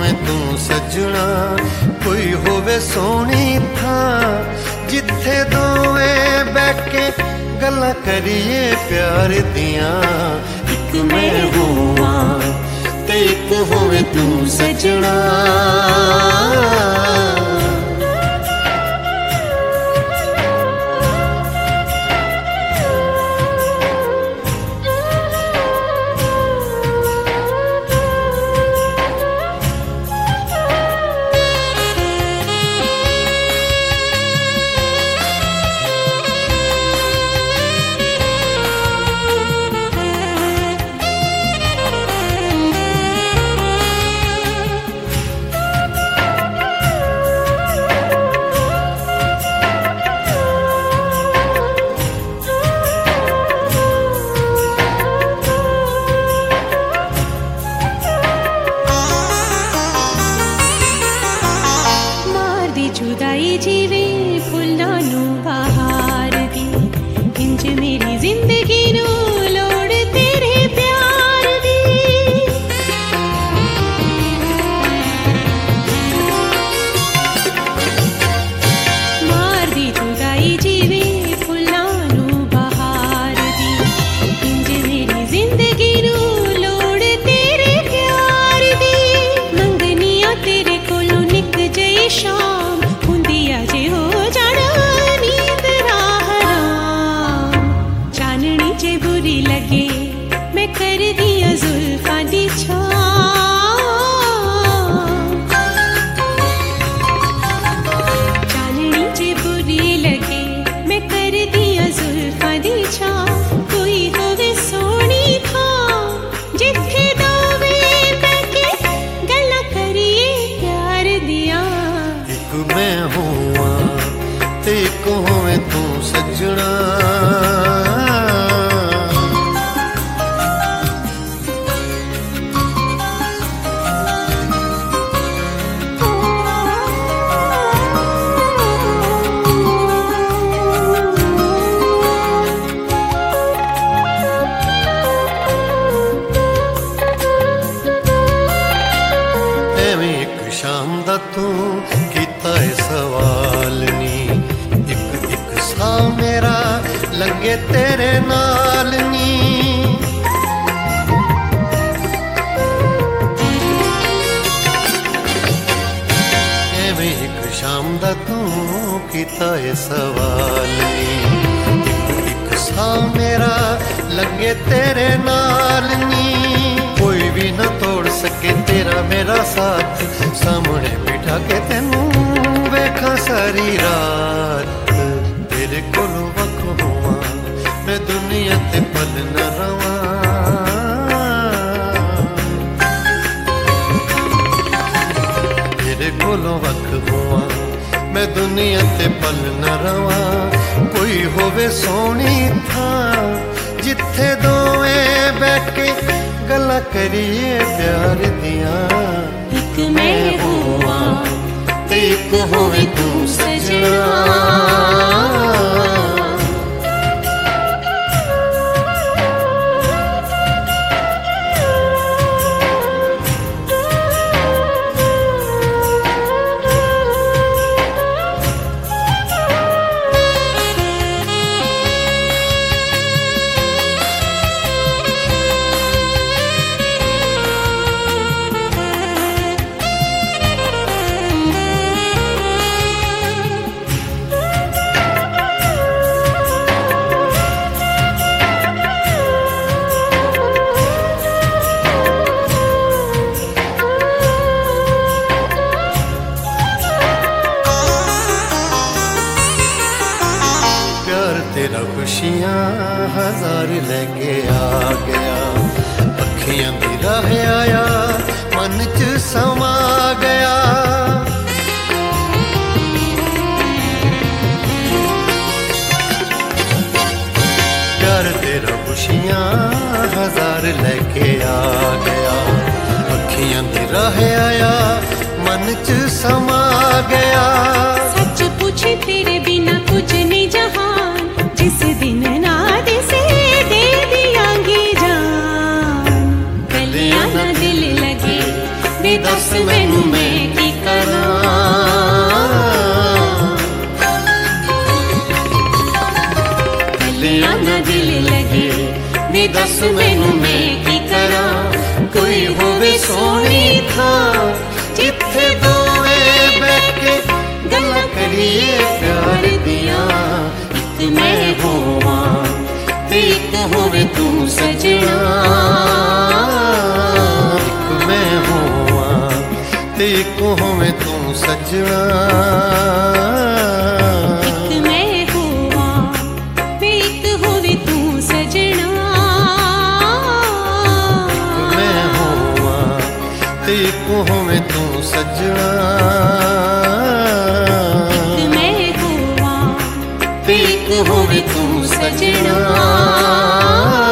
होवे तू सजना, कोई होवे सोनी थां जिथे दोवें बैके गल्लां करिए प्यार दियां। एक मैं होवां ते एक होवे तू सजना। जुदाई जीवे फुल्लां नू बहार दी, इंज मेरी जिंदगी नू लोड़ तेरे प्यार दी। मार दी जुदाई जीवे फुल्लां नू बहार दी, इंज मेरी जिंदगी नू लोड़ तेरे प्यार दी। मंगनिया तेरे कोलों निक जई शाम, लगे मैं कर दिया जुल्फां दी चाननी जे बुरी लगे मैं कर दिया जुल्फां दी कोई होवे सोनी थां जिथे दोवे बैके गल्लां करिए प्यार दियां। एक मैं होवां ते एक होवे तू सजना। शाम दा तू कीता है सवाल नी, एक एक सा मेरा लगे तेरे नाल नी। एवें एक शाम दा तू कीता है सवाल नी, एक एक सा मेरा लगे तेरे नाल नी। कोई भी ना तोड़ सके तेरा मेरा साथ, सामने बिठा के तेनू वेखा सारी रात। तेरे कोलों वख होवां मैं दुनिया ते पल न रवां। तेरे कोलों वख होवां मैं दुनिया ते पल न रवां। कोई होवे सोनी थां जिथे दोवें बैके गल्लां करिए प्यार दियां। एक मैं होवां ते एक होवे तू सजना। तेरा खुशियां हजार लेके आ गया, अखियां दी राह आया मन च समा गया। प्यार तेरा खुशियां हजार लेके आ गया, अखियां दी राह आया मन च समा गया। सच पूछे तेरे बिना कुछ नहीं जहान, जिस दिन नाद से दे दियांगी जान। गलियां ना दिल लगे दे दस मैनू ਥਾਂ ਜਿੱਥੇ ਦੋਵੇਂ ਬਹਿ ਕੇ ਗੱਲਾਂ ਕਰੀਏ ਪਿਆਰ ਦੀਆਂ। ਇੱਕ ਮੈਂ ਹੋਵਾਂ ਤੇ ਇੱਕ ਹੋਵੇ ਤੂੰ ਸਜਣਾ, ਇੱਕ ਮੈਂ ਹੋਵਾਂ ਤੇ ਇੱਕ ਹੋਵੇ ਤੂੰ ਸਜਣਾ। ਇੱਕ ਮੈਂ ਹੋਵਾਂ ਤੇ ਇੱਕ ਹੋਵੇ ਤੂੰ ਸਜਣਾ, ਇੱਕ ਮੈਂ ਹੋਵਾਂ ਤੇ ਇੱਕ ਹੋਵੇ ਤੂੰ ਸਜਣਾ। ਇੱਕ ਮੈਂ ਹੋਵਾਂ ਤੇ ਇੱਕ ਹੋਵੇ ਤੂੰ ਸਜਣਾ।